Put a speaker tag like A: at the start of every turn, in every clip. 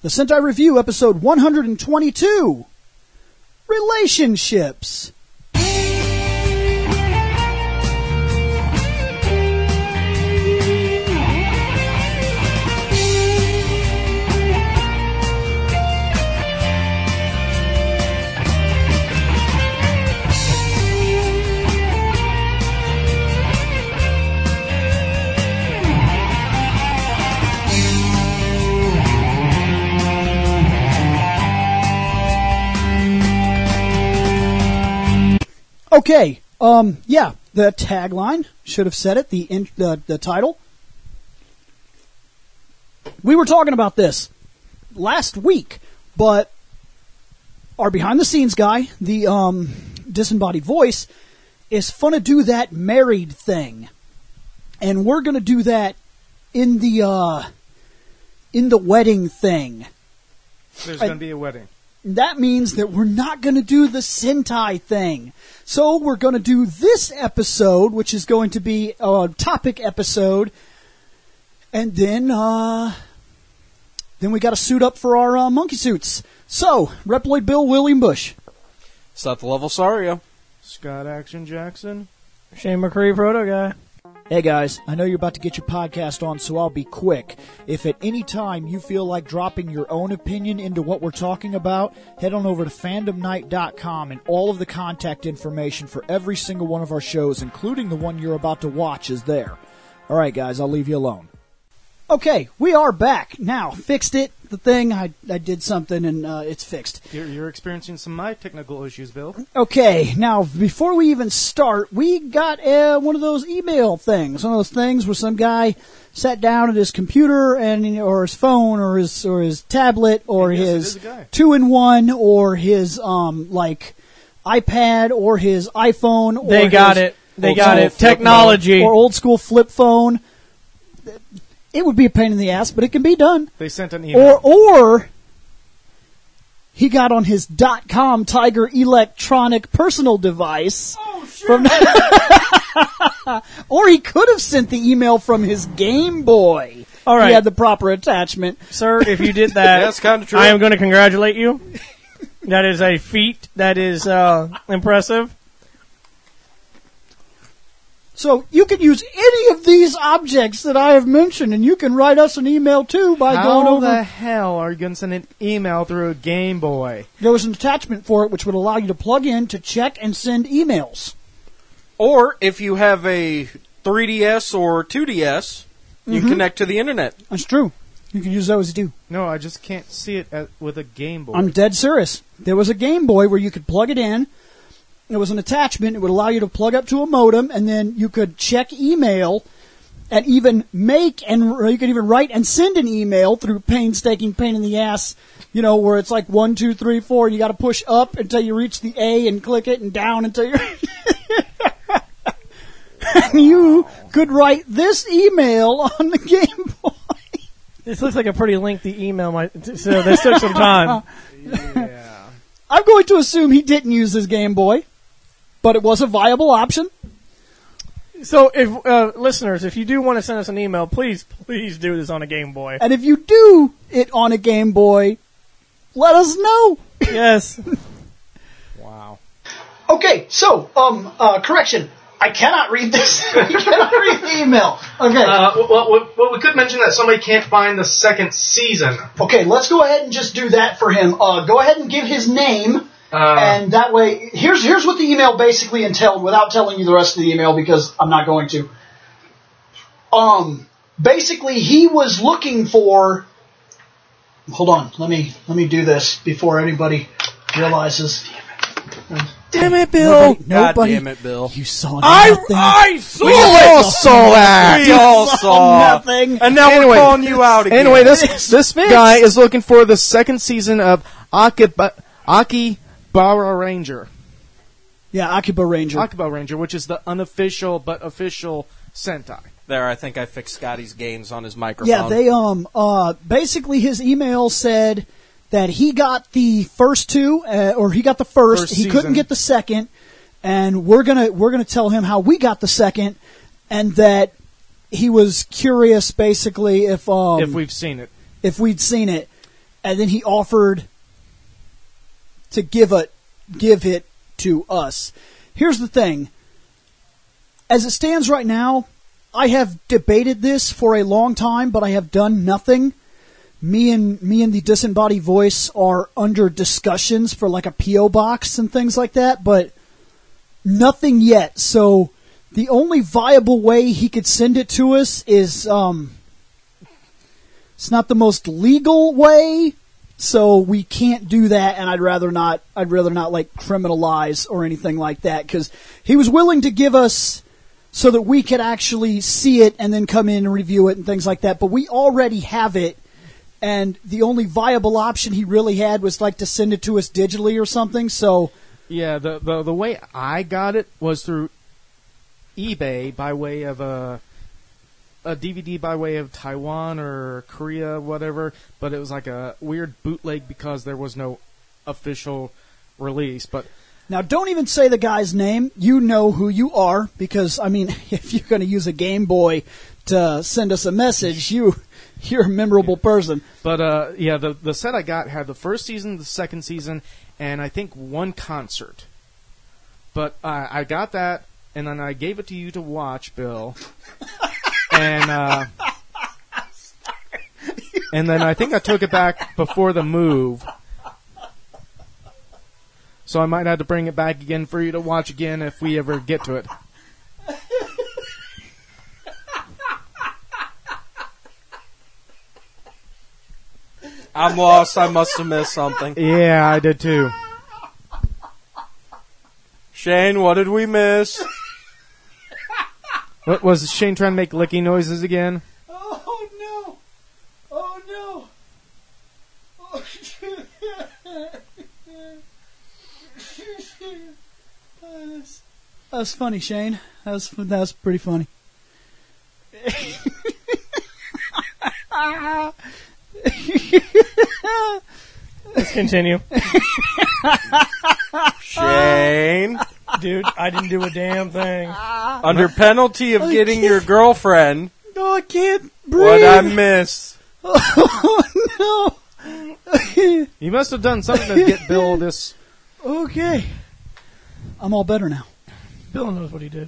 A: The Sentai Review, episode 122, Relationships. Okay, the tagline, should have said it, the title. We were talking about this last week, but our behind-the-scenes guy, the disembodied voice, is fun to do that married thing. And we're going to do that in the wedding thing.
B: There's going to be a wedding.
A: That means that we're not going to do the Sentai thing. So we're going to do this episode, which is going to be a topic episode, and then we got to suit up for our monkey suits. So, Reploid Bill, William Bush.
C: Seth Level Sario.
B: Scott Action Jackson.
D: Shane McCree, Proto Guy.
A: Hey guys, I know you're about to get your podcast on, so I'll be quick. If at any time you feel like dropping your own opinion into what we're talking about, head on over to fandomnight.com, and all of the contact information for every single one of our shows, including the one you're about to watch, is there. Alright guys, I'll leave you alone. Okay, we are back. Now, fixed it. The thing, I did something and it's fixed.
B: You're experiencing some of my technical issues, Bill.
A: Okay, now, before we even start, we got one of those email things. One of those things where some guy sat down at his computer and or his phone or his tablet or his 2-in-1 or his iPad or his iPhone. Or
D: They got it. Technology.
A: Or old school flip phone. It would be a pain in the ass, but it can be done.
B: They sent an email.
A: Or he got on his .com Tiger electronic personal device.
D: Oh, shit.
A: Or he could have sent the email from his Game Boy.
D: All right.
A: He had the proper attachment.
D: Sir, if you did that,
C: That's kind of true.
D: I am going to congratulate you. That is a feat. That is impressive.
A: So you can use any of these objects that I have mentioned, and you can write us an email too by going over.
B: How the hell are you going to send an email through a Game Boy?
A: There was an attachment for it which would allow you to plug in to check and send emails.
C: Or if you have a 3DS or 2DS, you connect to the internet.
A: That's true. You can use those too.
B: No, I just can't see it with a Game Boy.
A: I'm dead serious. There was a Game Boy where you could plug it in. It was an attachment. It would allow you to plug up to a modem, and then you could check email and even you could even write and send an email through painstaking pain in the ass, where it's like 1, 2, 3, 4, and you got to push up until you reach the A and click it, and down until you and you could write this email on the Game Boy.
D: This looks like a pretty lengthy email, so this took some time.
B: Yeah.
A: I'm going to assume he didn't use his Game Boy, but it was a viable option.
D: So, if listeners, if you do want to send us an email, please do this on a Game Boy.
A: And if you do it on a Game Boy, let us know.
D: Yes.
B: Wow.
A: Okay, so, correction. I cannot read this. I cannot read the email. Okay.
E: Well, we could mention that somebody can't find the second season.
A: Okay, let's go ahead and just do that for him. Go ahead and give his name, and that way, here's what the email basically entailed, without telling you the rest of the email, because I'm not going to. Basically, he was looking for. Hold on, let me do this before anybody realizes.
D: Damn it, Bill!
A: Nobody.
C: God damn it, Bill.
A: You saw nothing.
D: I saw
C: We all
D: it!
C: saw that. We all saw
A: nothing.
C: And now we're calling you out again.
B: Anyway, this guy is looking for the second season of Akibara Ranger.
A: Yeah, Akiba Ranger.
B: Akiba Ranger, which is the unofficial but official Sentai.
C: There, I think I fixed Scotty's gains on his microphone.
A: Yeah, they basically his email said that he got the first two, or he got the first. He couldn't get the second, and we're gonna tell him how we got the second, and that he was curious, basically, if
B: we've seen it,
A: if we'd seen it, and then he offered to give it to us. Here's the thing. As it stands right now, I have debated this for a long time, but I have done nothing. Me and the Disembodied Voice are under discussions for like a P.O. box and things like that, but nothing yet. So the only viable way he could send it to us is, it's not the most legal way, so we can't do that, and I'd rather not like criminalize or anything like that, because he was willing to give us so that we could actually see it and then come in and review it and things like that, but we already have it, and the only viable option he really had was like to send it to us digitally or something, so...
B: Yeah, the way I got it was through eBay by way of a DVD by way of Taiwan or Korea, whatever, but it was like a weird bootleg because there was no official release. But
A: now, don't even say the guy's name. You know who you are, because, I mean, if you're going to use a Game Boy to send us a message, you're a memorable person.
B: But, yeah, the set I got had the first season, the second season, and I think one concert. But I got that, and then I gave it to you to watch, Bill. And then I think I took it back before the move. So I might have to bring it back again for you to watch again if we ever get to it.
C: I'm lost. I must have missed something.
B: Yeah, I did too.
C: Shane, what did we miss?
B: What was Shane trying to make licky noises again?
A: Oh no! Oh no! Oh, that was funny, Shane. That was pretty funny.
D: Let's continue.
C: Shane,
D: Dude, I didn't do a damn thing.
C: under penalty of getting your girlfriend,
A: No, I can't breathe.
C: what I miss?
A: Oh no!
B: You must have done something to get Bill this.
A: Okay, I'm all better now.
D: Bill knows what he did.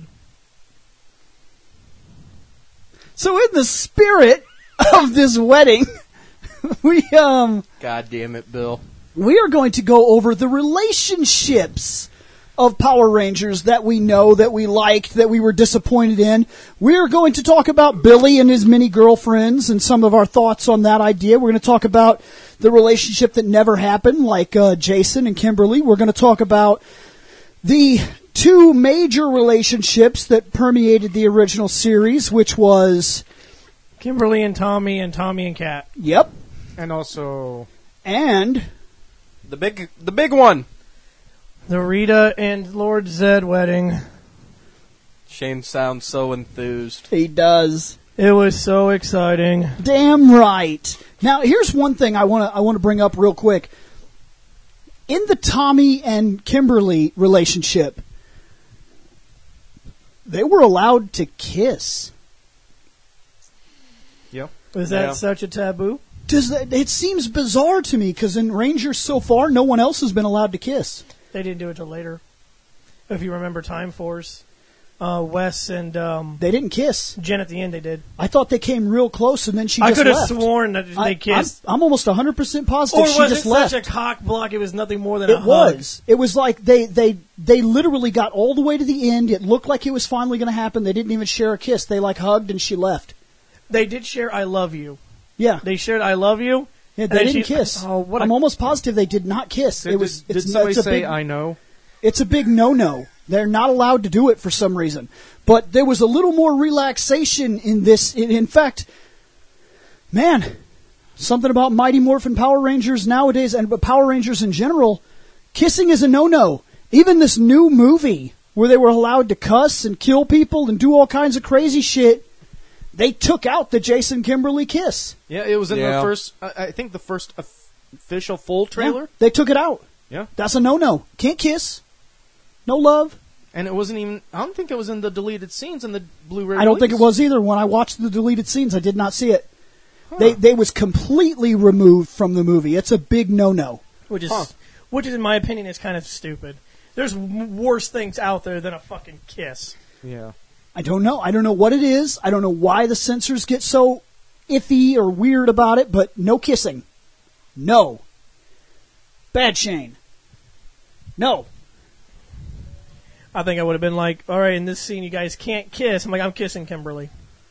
A: So, in the spirit of this wedding, we
C: God damn it, Bill.
A: we are going to go over the relationships of Power Rangers that we know, that we liked, that we were disappointed in. We are going to talk about Billy and his many girlfriends and some of our thoughts on that idea. We're going to talk about the relationship that never happened, like Jason and Kimberly. We're going to talk about the two major relationships that permeated the original series, which was...
D: Kimberly and Tommy and Kat.
A: Yep.
B: And also...
A: And...
C: The big one.
D: The Rita and Lord Zed wedding.
C: Shane sounds so enthused.
A: He does.
D: It was so exciting.
A: Damn right. Now, here's one thing I want to bring up real quick. In the Tommy and Kimberly relationship, they were allowed to kiss.
B: Yep.
D: Was that
C: Yeah.
D: such a taboo?
A: It seems bizarre to me, because in Rangers so far, no one else has been allowed to kiss.
D: They didn't do it till later. If you remember Time Force, Wes and
A: They didn't kiss.
D: Jen at the end, they did.
A: I thought they came real close, and then she
D: I
A: just
D: could have
A: left.
D: sworn that they kissed.
A: I'm almost 100% positive
D: Or
A: she
D: was
A: just
D: it
A: left.
D: such a cock block? It was nothing more than a
A: It
D: hug.
A: was. It was like they literally got all the way to the end. It looked like it was finally going to happen. They didn't even share a kiss. They like hugged and she left.
D: They did share "I love you."
A: Yeah,
D: They shared "I love you."
A: yeah they
D: and
A: didn't
D: she-
A: kiss.
D: Oh, what
A: I'm
D: a-
A: almost positive they did not kiss.
B: Did somebody
A: it's a
B: say,
A: big,
B: I know?
A: It's a big no-no. They're not allowed to do it for some reason. But there was a little more relaxation in this. In fact, man, something about Mighty Morphin Power Rangers nowadays, and Power Rangers in general, kissing is a no-no. Even this new movie where they were allowed to cuss and kill people and do all kinds of crazy shit, they took out the Jason Kimberly kiss.
B: Yeah, it was in
C: Yeah.
B: the first, I think the first official full trailer.
A: Yeah, they took it out.
B: Yeah.
A: That's a no-no. Can't kiss. No love.
B: And it wasn't even, I don't think it was in the deleted scenes in the Blu-ray
A: I don't think it
B: release.
A: was either. When I watched the deleted scenes, I did not see it.
F: They was completely removed from the movie. It's a big no-no.
D: Which is, in my opinion, is kind of stupid. There's worse things out there than a fucking kiss.
B: Yeah.
F: I don't know. I don't know what it is. I don't know why the censors get so iffy or weird about it, but no kissing. No. Bad Shane. No.
D: I think I would have been like, all right, in this scene you guys can't kiss. I'm like, I'm kissing Kimberly.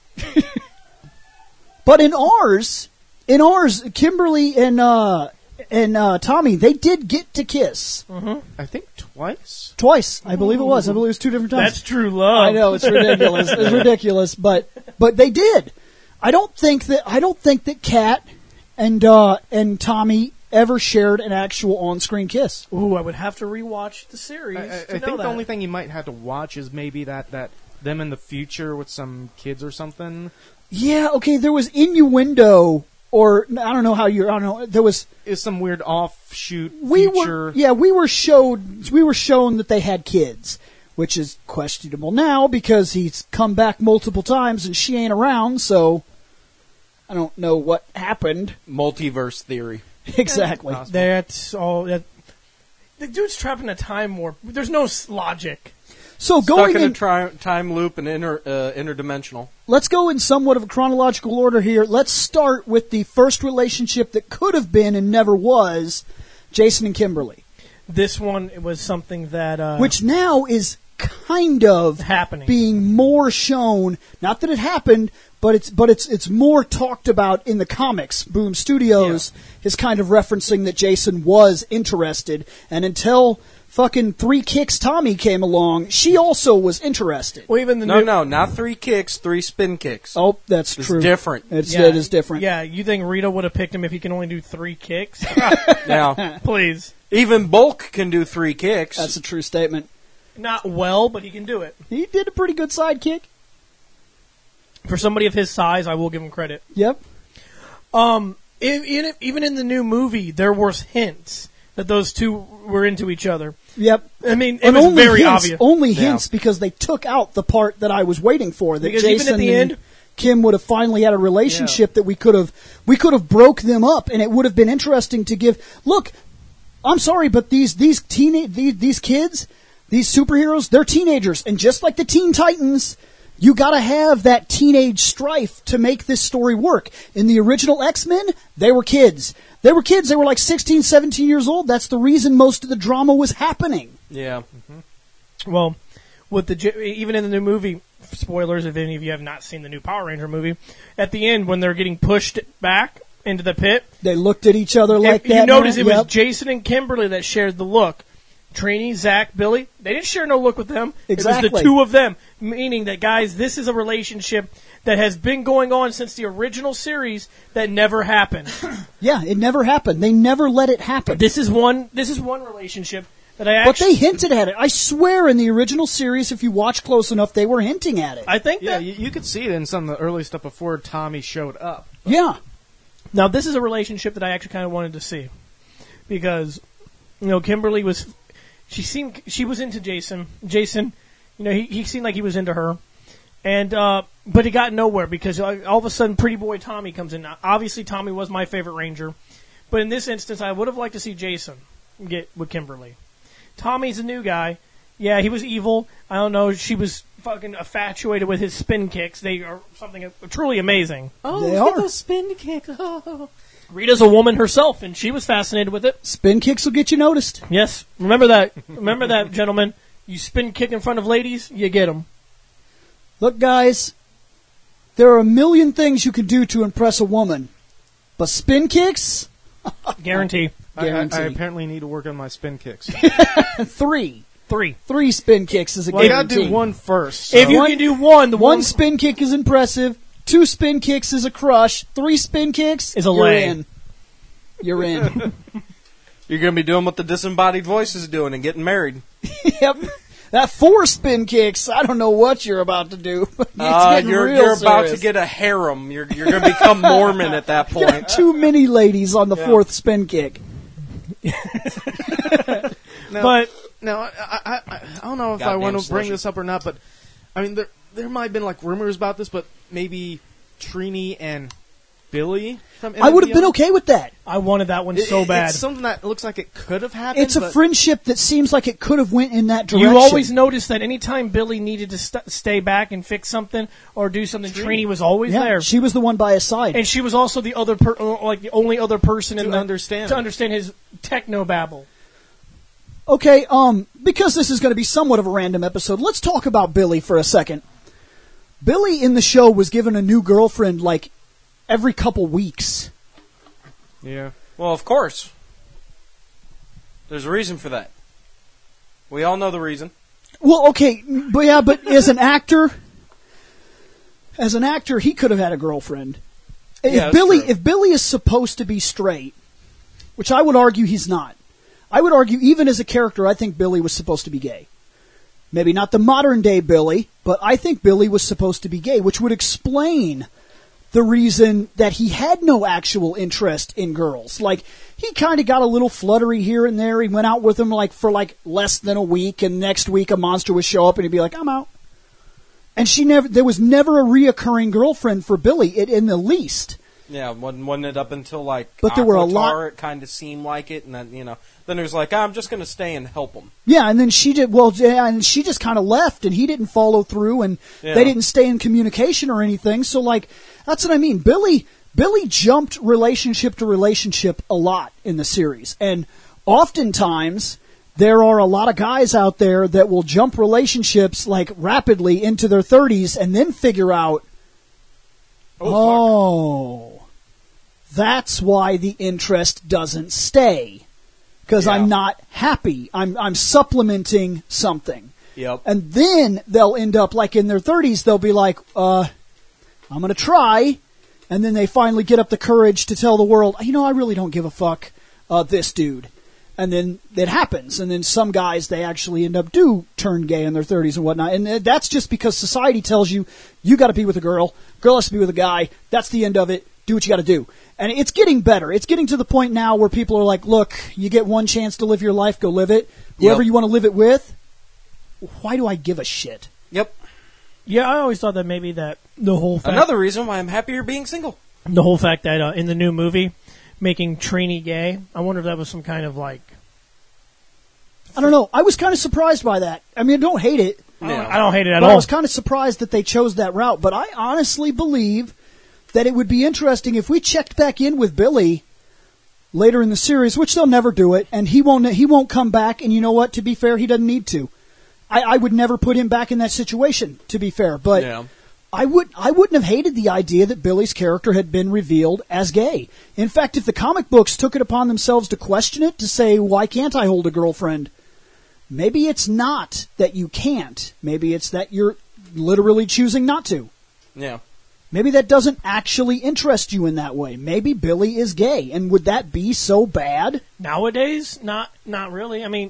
F: But in ours, Kimberly and Tommy, they did get to kiss.
D: Mm-hmm.
B: I think twice.
F: Twice, I believe it was. I believe it was 2 different times.
D: That's true love.
F: I know, it's ridiculous. It's ridiculous, but they did. I don't think that Kat and Tommy ever shared an actual on-screen kiss.
D: Ooh, I would have to rewatch the series.
B: I think the only thing you might have to watch is maybe that them in the future with some kids or something.
F: Yeah, okay, there was innuendo, or I don't know, there was...
B: Is some weird offshoot
F: we
B: future...
F: we were shown that they had kids, which is questionable now because he's come back multiple times and she ain't around, so I don't know what happened.
C: Multiverse theory.
F: Exactly.
D: That's all. The dude's trapped in a time warp. There's no logic.
F: So
C: Stuck
F: going
C: in a time loop and interdimensional.
F: Let's go in somewhat of a chronological order here. Let's start with the first relationship that could have been and never was, Jason and Kimberly.
D: This one was something that...
F: which now is kind of
D: happening,
F: being more shown. Not that it happened, but it's more talked about in the comics. Boom Studios is kind of referencing that Jason was interested, and until fucking 3 Kicks Tommy came along, she also was interested.
D: Well, even
C: No, not 3 kicks, 3 spin kicks.
F: Oh, that's
C: it's
F: true.
C: Different.
F: It is different.
D: Yeah, you think Rita would have picked him if he can only do 3 kicks?
C: Now,
D: please.
C: Even Bulk can do 3 kicks.
F: That's a true statement.
D: Not well, but he can do it.
F: He did a pretty good sidekick.
D: For somebody of his size, I will give him credit.
F: Yep.
D: Even in the new movie, there was hints that those two were into each other.
F: Yep.
D: I mean, it was very obvious.
F: Only hints because they took out the part that I was waiting for. That
D: because
F: Jason
D: even at the
F: and
D: end,
F: Kim would have finally had a relationship that we could have broke them up, and it would have been interesting to give. Look, I'm sorry, but these kids, these superheroes, they're teenagers, and just like the Teen Titans, you got to have that teenage strife to make this story work. In the original X-Men, they were kids. They were like 16, 17 years old. That's the reason most of the drama was happening.
C: Yeah.
D: Mm-hmm. Well, with even in the new movie, spoilers if any of you have not seen the new Power Ranger movie, at the end when they're getting pushed back into the pit,
F: they looked at each other like that.
D: You notice it was Jason and Kimberly that shared the look. Trini, Zach, Billy, they didn't share no look with them.
F: Exactly.
D: It was the two of them, meaning that, guys, this is a relationship that has been going on since the original series that never happened.
F: Yeah, it never happened. They never let it happen.
D: This is one relationship that I actually...
F: But they hinted at it. I swear in the original series, if you watch close enough, they were hinting at it.
D: I think
B: that... you could see it in some of the early stuff before Tommy showed up.
F: Yeah.
D: Now, this is a relationship that I actually kind of wanted to see. Because, Kimberly was... She was into Jason. Jason, he seemed like he was into her. And, but it got nowhere because all of a sudden Pretty Boy Tommy comes in. Now, obviously Tommy was my favorite Ranger. But in this instance, I would have liked to see Jason get with Kimberly. Tommy's a new guy. Yeah, he was evil. I don't know. She was fucking infatuated with his spin kicks. They are something truly amazing.
B: Oh, they are. Those spin kicks. Oh.
D: Rita's a woman herself, and she was fascinated with it.
F: Spin kicks will get you noticed.
D: Yes. Remember that. Remember that, gentlemen. You spin kick in front of ladies, you get them.
F: Look, guys, there are a million things you can do to impress a woman. But spin kicks?
D: Guarantee.
B: I apparently need to work on my spin kicks.
F: 3
B: 3
F: spin kicks is a
B: guarantee.
F: guarantee.
B: I got to do one first. So.
D: If you can do one
F: spin kick is impressive. 2 spin kicks is a crush. 3 spin kicks
D: is a lay.
F: In. You're in.
C: You're going to be doing what the disembodied voice is doing and getting married.
F: Yep. That 4 spin kicks, I don't know what you're about to do.
C: You're about to get a harem. You're going to become Mormon at that point.
F: Too many ladies on the 4th spin kick.
D: But
B: now I don't know if I want to bring this up or not, but I mean there might have been like rumors about this, but maybe Trini and Billy from
F: I would have been okay with that.
D: I wanted that one so bad.
B: It's something that looks like it could have happened.
F: It's a
B: but
F: friendship that seems like it could have went in that direction.
D: You always noticed that anytime Billy needed to stay back and fix something or do something, Trini was always there.
F: She was the one by his side.
D: And she was also the other, like the only other person
B: To understand
D: his techno babble.
F: Okay, because this is going to be somewhat of a random episode, let's talk about Billy for a second. Billy in the show was given a new girlfriend like every couple weeks.
B: Yeah.
C: Well, of course. There's a reason for that. We all know the reason.
F: Well, okay, but as an actor, he could have had a girlfriend.
C: Yeah,
F: If Billy is supposed to be straight, which I would argue he's not, I would argue even as a character, I think Billy was supposed to be gay. Maybe not the modern day Billy, but I think Billy was supposed to be gay, which would explain the reason that he had no actual interest in girls. Like, he kind of got a little fluttery here and there. He went out with them for less than a week, and next week a monster would show up and he'd be like, I'm out. And there was never a reoccurring girlfriend for Billy, in the least.
C: Yeah, wasn't it up until
F: But there were a lot.
C: It kind of seemed like it, and then then it was like, I'm just going to stay and help him.
F: Yeah, and then she did. Well, and she just kind of left, and he didn't follow through, and they didn't stay in communication or anything. So, that's what I mean. Billy jumped relationship to relationship a lot in the series, and oftentimes there are a lot of guys out there that will jump relationships rapidly into their 30s, and then figure out, that's why the interest doesn't stay. Because I'm not happy. I'm supplementing something.
C: Yep.
F: And then they'll end up in their 30s, they'll be like, I'm going to try. And then they finally get up the courage to tell the world, I really don't give a fuck, this dude. And then it happens. And then some guys, they actually do turn gay in their 30s and whatnot. And that's just because society tells you got to be with a girl. Girl has to be with a guy. That's the end of it. Do what you got to do. And it's getting better. It's getting to the point now where people are like, look, you get one chance to live your life, go live it. Whoever you want to live it with, why do I give a shit?
C: Yep.
D: Yeah, I always thought that maybe that the whole fact...
C: Another reason why I'm happier being single.
D: The whole fact that in the new movie, making Trini gay, I wonder if that was some kind of
F: I don't know. I was kind of surprised by that. I mean, I don't hate it.
D: I don't hate it at
F: all.
D: all.
F: I was kind of surprised that they chose that route, but I honestly believe that it would be interesting if we checked back in with Billy later in the series, which they'll never do it, and he won't come back, and you know what? To be fair, he doesn't need to. I would never put him back in that situation, to be fair, but I wouldn't have hated the idea that Billy's character had been revealed as gay. In fact, if the comic books took it upon themselves to question it, to say, why can't I hold a girlfriend? Maybe it's not that you can't. Maybe it's that you're literally choosing not to.
C: Yeah.
F: Maybe that doesn't actually interest you in that way. Maybe Billy is gay, and would that be so bad?
D: Nowadays, not really. I mean,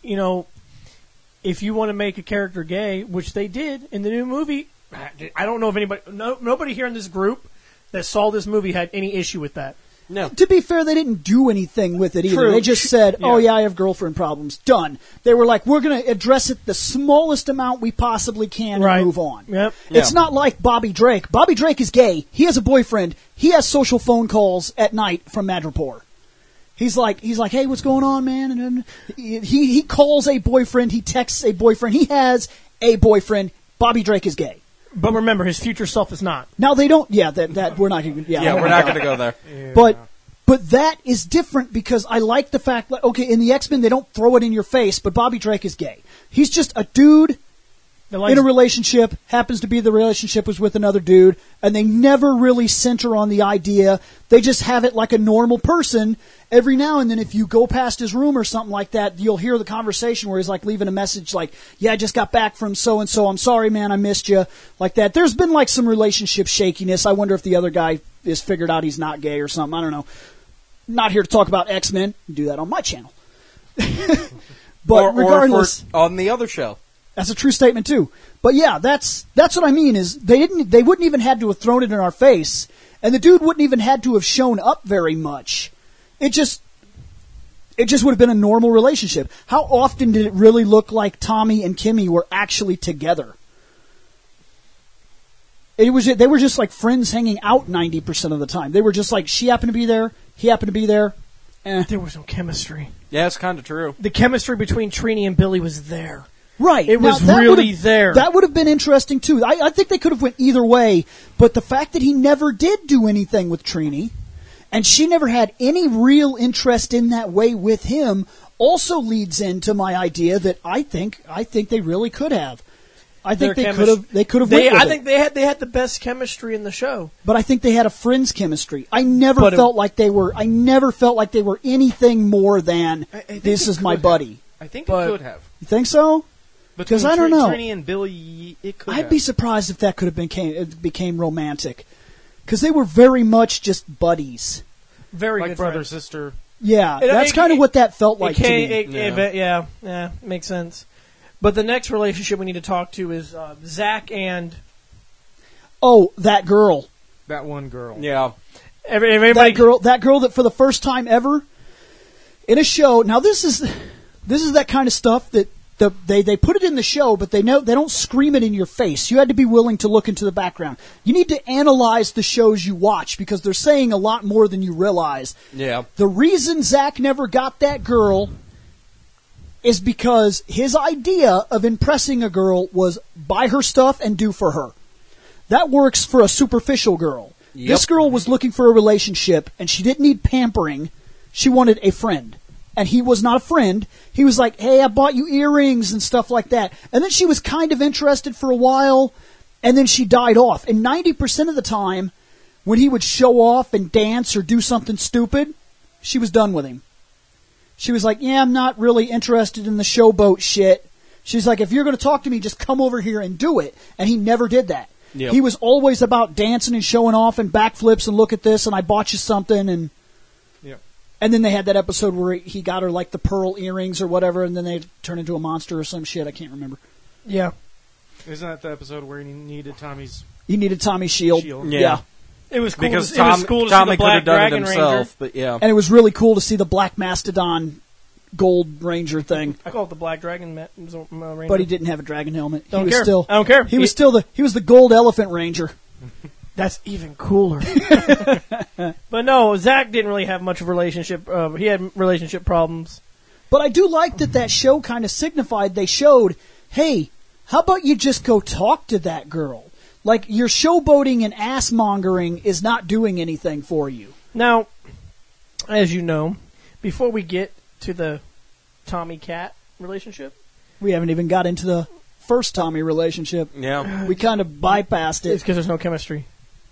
D: if you want to make a character gay, which they did in the new movie, I don't know if nobody here in this group that saw this movie had any issue with that.
C: No.
F: To be fair, they didn't do anything with it either.
D: True.
F: They just said, I have girlfriend problems. Done. They were like, we're going to address it the smallest amount we possibly can and move on.
D: Yep.
F: It's not like Bobby Drake. Bobby Drake is gay. He has a boyfriend. He has social phone calls at night from Madripoor. He's like, hey, what's going on, man? And he calls a boyfriend. He texts a boyfriend. He has a boyfriend. Bobby Drake is gay.
D: But remember, his future self is not.
F: Now they don't. Yeah, that we're not going to. Yeah,
C: we're not going to go there.
D: Yeah.
F: But that is different because I like the fact that in the X-Men they don't throw it in your face, but Bobby Drake is gay. He's just a dude in a relationship. Happens to be the relationship was with another dude, and they never really center on the idea. They just have it like a normal person. Every now and then, if you go past his room or something like that, you'll hear the conversation where he's leaving a message like, I just got back from so-and-so. I'm sorry, man, I missed you. Like that. There's been some relationship shakiness. I wonder if the other guy is figured out he's not gay or something. I don't know. Not here to talk about X-Men. Do that on my channel. But regardless.
C: Or on the other show.
F: That's a true statement, too. But yeah, that's what I mean is they wouldn't even had to have thrown it in our face, and the dude wouldn't even had to have shown up very much. It just would have been a normal relationship. How often did it really look like Tommy and Kimmy were actually together? They were just like friends hanging out 90% of the time. They were just like, she happened to be there, he happened to be there.
D: There was no chemistry.
C: Yeah, it's kind of true.
D: The chemistry between Trini and Billy was there.
F: Right.
D: It was
F: that
D: really
F: would've-
D: there.
F: That would have been interesting, too. I think they could have went either way, but the fact that he never did do anything with Trini, and she never had any real interest in that way with him, also leads into my idea that I think they really could have. I think they could have. They could have.
D: I think they had the best chemistry in the show.
F: But I think they had a friends chemistry. I never
D: But it-
F: felt like they were anything more than
B: I think
F: this
B: it
F: is my
B: could
F: buddy.
B: I think
D: But-
B: it could have.
F: You think so?
B: Because
F: I don't know.
B: Trini and Billy, it could
F: I'd
B: have.
F: be surprised if that could have became romantic, because they were very much just buddies.
D: Very
B: like
D: good
B: brother,
D: friends.
B: sister.
F: Yeah,
D: It-
F: that's
D: it-
F: kind of
D: it-
F: what that felt like to me.
D: Yeah, makes sense. But the next relationship we need to talk to is Zach and
F: Oh, that girl.
B: That one girl.
C: Yeah.
D: everybody.
F: That girl that for the first time ever in a show. Now this is that kind of stuff that they put it in the show, but they don't scream it in your face. You had to be willing to look into the background. You need to analyze the shows you watch, because they're saying a lot more than you realize.
C: Yeah.
F: The reason Zach never got that girl is because his idea of impressing a girl was buy her stuff and do for her. That works for a superficial girl.
C: Yep.
F: This girl was looking for a relationship, and she didn't need pampering. She wanted a friend. And he was not a friend. He was like, hey, I bought you earrings and stuff like that. And then she was kind of interested for a while, and then she died off. And 90% of the time, when he would show off and dance or do something stupid, she was done with him. She was like, yeah, I'm not really interested in the showboat shit. She's like, if you're going to talk to me, just come over here and do it. And he never did that.
C: Yep.
F: He was always about dancing and showing off and backflips and look at this and I bought you something. And then they had that episode where he got her like the pearl earrings or whatever, and then they turned into a monster or some shit. I can't remember.
D: Yeah,
B: Isn't that the episode where he needed Tommy's
F: He needed Tommy's shield.
C: Yeah.
D: it was cool.
C: Because
D: it was cool to see
C: Tommy
D: the
C: could
D: Black
C: have done it
D: Dragon
C: himself,
D: Ranger.
C: but yeah.
F: And it was really cool to see the Black Mastodon Gold Ranger thing.
D: I call it the Black Dragon Ranger.
F: But he didn't have a dragon helmet.
D: Don't
F: he was
D: care.
F: Still,
D: I don't care.
F: He was the Gold Elephant Ranger.
D: That's even cooler. But no, Zach didn't really have much of a relationship. He had relationship problems.
F: But I do like that show kind of signified, they showed, hey, how about you just go talk to that girl? Like, your showboating and ass-mongering is not doing anything for you.
D: Now, as you know, before we get to the Tommy Cat relationship,
F: We haven't even got into the first Tommy relationship.
C: Yeah.
F: We kind of bypassed
D: it's
F: it.
D: because there's no chemistry.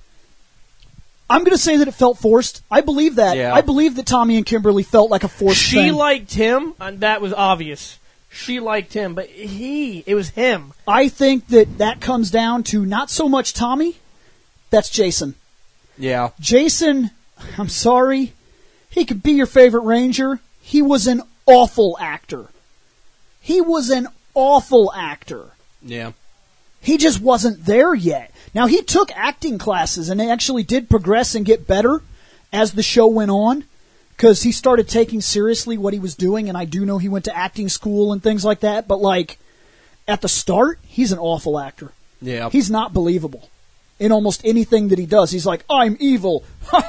F: I'm going to say that it felt forced. I believe that.
C: Yeah.
F: I believe that Tommy and Kimberly felt like a forced
D: She
F: thing.
D: liked him, and that was obvious. She liked him, but it was him.
F: I think that comes down to not so much Tommy, that's Jason.
C: Yeah.
F: Jason, I'm sorry, he could be your favorite Ranger. He was an awful actor. He was an awful actor.
C: Yeah.
F: He just wasn't there yet. Now, he took acting classes, and they actually did progress and get better as the show went on, because he started taking seriously what he was doing, and I do know he went to acting school and things like that, but, like, at the start, he's an awful actor.
C: Yeah.
F: He's not believable in almost anything that he does. He's like, I'm evil.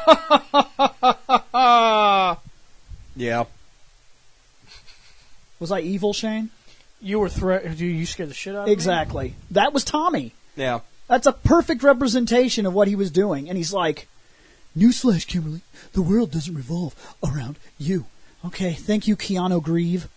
C: Yeah.
F: Was I evil, Shane?
D: You were you scared the shit out of me?
F: Exactly. That was Tommy.
C: Yeah.
F: That's a perfect representation of what he was doing. And he's like, newsflash, Kimberly, the world doesn't revolve around you. Okay, thank you, Keanu Reeves.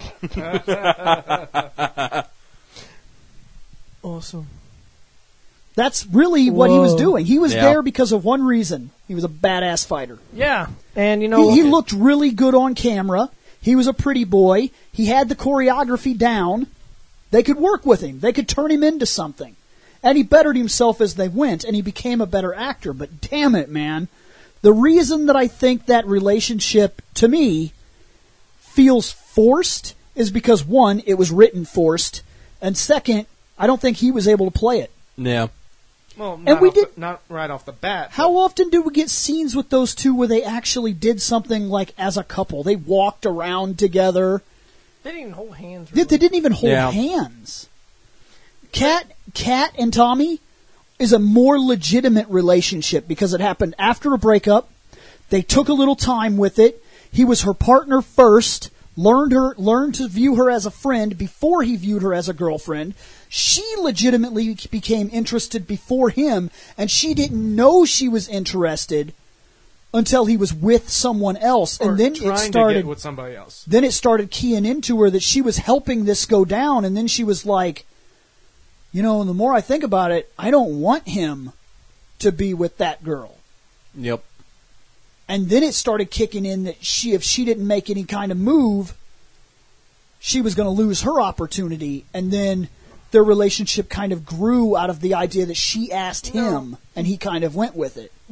D: Awesome.
F: That's really what he was
D: Whoa.
F: doing. He was
C: Yeah.
F: there because of one reason. He was a badass fighter.
D: Yeah, and you know
F: He looked really good on camera. He was a pretty boy. He had the choreography down. They could work with him. They could turn him into something. And he bettered himself as they went, and he became a better actor. But damn it, man. The reason that I think that relationship, to me, feels forced is because, one, it was written forced, and second, I don't think he was able to play it.
C: Yeah.
B: Well, not right off the bat.
F: How often do we get scenes with those two where they actually did something like as a couple? They walked around together.
D: they didn't even hold hands.
F: They
D: Really.
F: didn't even hold
C: Yeah.
F: hands. Kat and Tommy, is a more legitimate relationship because it happened after a breakup. They took a little time with it. He was her partner first, learned to view her as a friend before he viewed her as a girlfriend. She legitimately became interested before him, and she didn't know she was interested until he was with someone else.
B: Or
F: And then
B: trying
F: it started
B: to get with somebody else.
F: Then it started keying into her that she was helping this go down, and then she was like, you know, the more I think about it, I don't want him to be with that girl.
C: Yep.
F: And then it started kicking in that if she didn't make any kind of move, she was going to lose her opportunity. And then their relationship kind of grew out of the idea that she asked him, and he kind of went with it.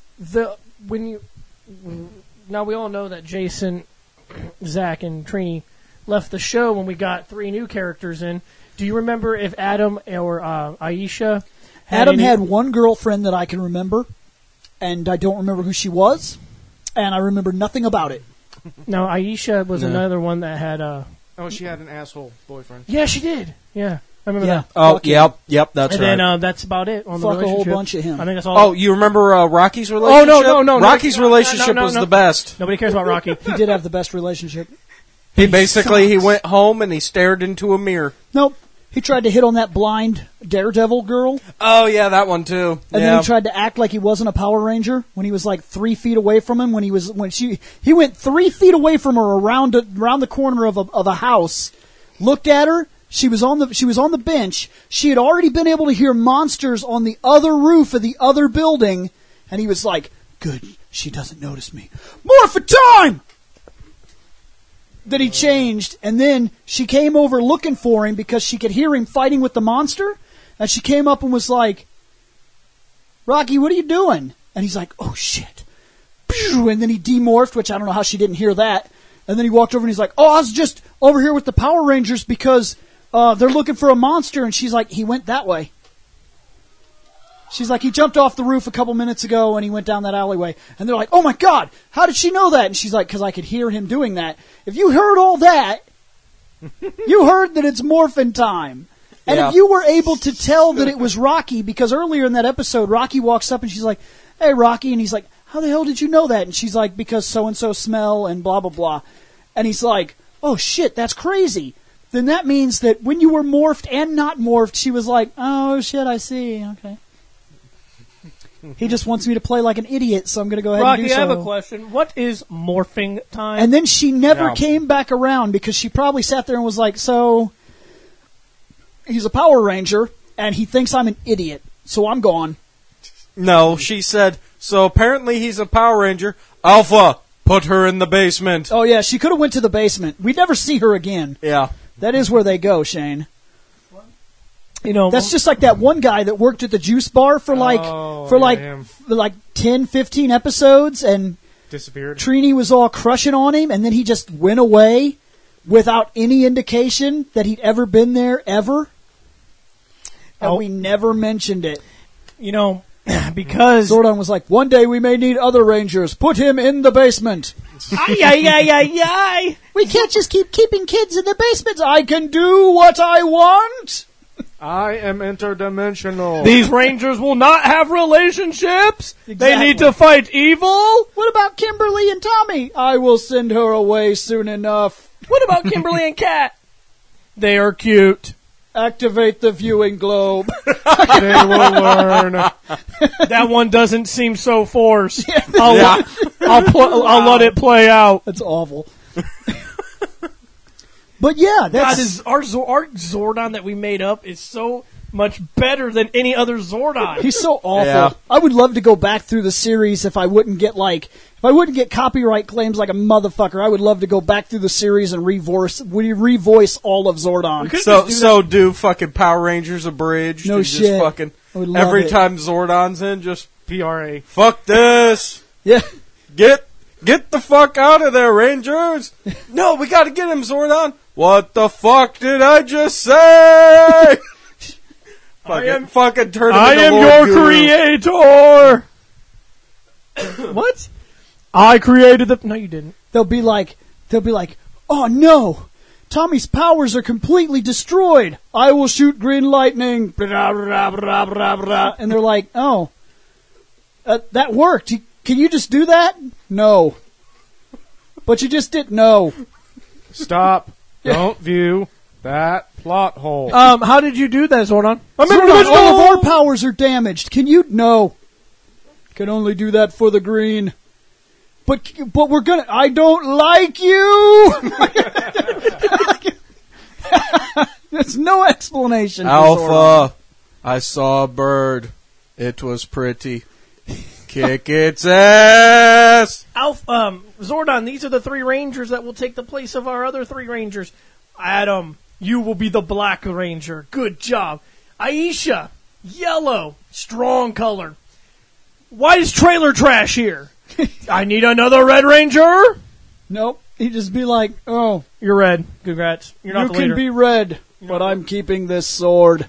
D: Now we all know that Jason, Zach, and Trini left the show when we got 3 new characters in. Do you remember if Adam or Aisha
F: had one girlfriend that I can remember, and I don't remember who she was, and I remember nothing about it.
D: No, Aisha was another one that had
B: she had an asshole boyfriend.
D: Yeah, she did. Yeah, I remember that.
C: Oh, yep, that's
D: And
C: right.
D: then that's about it on the
F: Fuck a whole
D: relationship.
F: bunch of him.
D: I think that's all.
C: Oh, you remember Rocky's relationship?
D: Oh, no.
C: Rocky's relationship
D: no,
C: was
D: no.
C: the best.
D: Nobody cares about Rocky.
F: He did have the best relationship.
C: He went home and he stared into a mirror.
F: Nope. He tried to hit on that blind Daredevil girl,
C: Oh, yeah, that one too.
F: and then he tried to act like he wasn't a Power Ranger when he was like 3 feet away from him. He went 3 feet away from her around the corner of a house, looked at her. She was on the bench. She had already been able to hear monsters on the other roof of the other building, and he was like, "Good, she doesn't notice me. More for time." That he changed, and then she came over looking for him because she could hear him fighting with the monster, and she came up and was like, "Rocky, what are you doing?" And he's like, "Oh shit." And then he demorphed, which I don't know how she didn't hear that. And then he walked over and he's like, "Oh, I was just over here with the Power Rangers because they're looking for a monster." And she's like, "He went that way." She's like, "He jumped off the roof a couple minutes ago and he went down that alleyway." And they're like, "Oh my God, how did she know that?" And she's like, "Because I could hear him doing that." If you heard all that, you heard that it's morphin' time. And if you were able to tell that it was Rocky, because earlier in that episode, Rocky walks up and she's like, "Hey, Rocky." And he's like, "How the hell did you know that?" And she's like, "Because so-and-so smell and blah, blah, blah." And he's like, "Oh shit, that's crazy." Then that means that when you were morphed and not morphed, she was like, "Oh shit, I see. Okay." He just wants me to play like an idiot, so I'm going to go ahead
D: Rocky,
F: and do so.
D: I have a question. What is morphing time?
F: And then she never came back around because she probably sat there and was like, "So, he's a Power Ranger, and he thinks I'm an idiot, so I'm gone."
C: No, she said, "So apparently he's a Power Ranger. Alpha, put her in the basement."
F: Oh yeah, she could have went to the basement. We'd never see her again.
C: Yeah.
F: That is where they go, Shane.
D: You know,
F: That's just like that one guy that worked at the juice bar for like 10, 15 episodes, and
B: Disappeared.
F: Trini was all crushing on him, and then he just went away without any indication that he'd ever been there, ever. And we never mentioned it.
D: you know, because
F: Zordon was like, "One day we may need other Rangers. Put him in the basement."
D: ay.
F: We can't just keep keeping kids in the basement. I can do what I want.
B: I am interdimensional.
D: These Rangers will not have relationships. They
F: Exactly.
D: need to fight evil.
F: What about Kimberly and Tommy? I will send her away soon enough.
D: What about Kimberly and Kat? They are cute.
F: Activate the viewing globe.
B: They will learn.
D: That one doesn't seem so forced. I'll let it play out.
F: That's awful. But yeah, that's
D: God, is our Zordon that we made up is so much better than any other Zordon.
F: he's so awful.
C: Yeah.
F: I would love to go back through the series if I wouldn't get copyright claims like a motherfucker. I would love to go back through the series and revoice all of Zordon.
C: So do fucking Power Rangers abridged.
F: No
C: and
F: shit.
C: Just fucking
F: I would love
C: every
F: it.
C: time Zordon's in, just
B: PRA.
C: fuck this.
F: Yeah.
C: Get the fuck out of there, Rangers. No, we gotta get him, Zordon. What the fuck did I just say? Fucking turn him
D: I
C: into
D: am
C: Lord
D: your
C: Guru.
D: creator. What? I created the. No, you didn't.
F: They'll be like, "Oh no, Tommy's powers are completely destroyed. I will shoot green lightning. Blah, blah, blah, blah, blah. And they're like, oh, that worked. Can you just do that? No. But you just did. No.
B: Stop. Don't view that plot hole.
D: How did you do that, Zordon?
F: Zordon, all of our powers are damaged. Can you? No. Can only do that for the green. But we're gonna. I don't like you. There's no explanation.
C: Alpha, I saw a bird. It was pretty. Kick its ass.
D: Zordon, these are the 3 Rangers that will take the place of our other 3 Rangers. Adam, you will be the Black Ranger. Good job. Aisha, yellow, strong color. Why is Trailer Trash here? I need another Red Ranger.
F: Nope. He'd just be like, oh,
D: you're red. Congrats. You're not the leader.
F: You can be red, but I'm keeping this sword.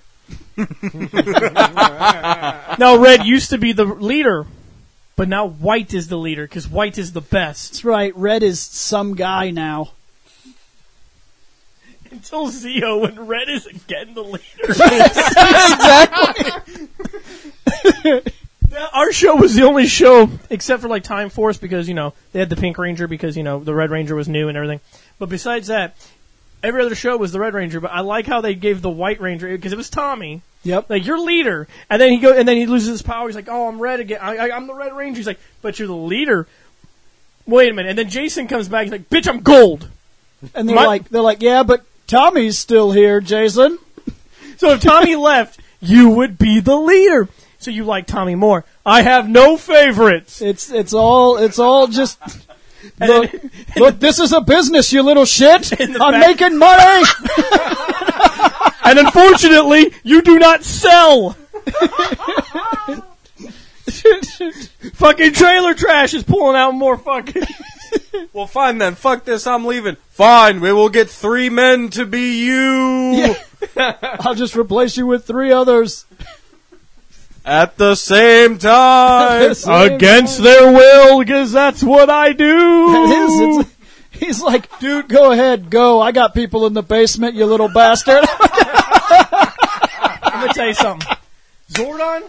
D: Now, red used to be the leader, but now white is the leader because white is the best.
F: That's right. Red is some guy now.
D: Until Zeo, when red is again the leader.
C: Exactly.
D: Our show was the only show, except for like Time Force, because, they had the Pink Ranger because, the Red Ranger was new and everything. But besides that, every other show was the Red Ranger. But I like how they gave the White Ranger, because it was Tommy.
F: Yep.
D: Like, you're leader. And then he loses his power. He's like, oh, I'm red again. I'm the Red Ranger. He's like, but you're the leader. Wait a minute. And then Jason comes back. He's like, bitch, I'm gold.
F: And they're like, yeah, but Tommy's still here, Jason.
D: So if Tommy left, you would be the leader. So you like Tommy more. I have no favorites.
F: It's all just look, this is a business, you little shit. I'm making money.
D: And unfortunately, you do not sell. Fucking Trailer Trash is pulling out more fucking.
C: Well, fine then. Fuck this. I'm leaving. Fine. We will get 3 men to be you.
F: Yeah. I'll just replace you with 3 others.
C: At the same time.
D: Against their will, because that's what I do.
F: He's like, dude, go ahead, go. I got people in the basement, you little bastard.
D: I'm going to tell you something. Zordon,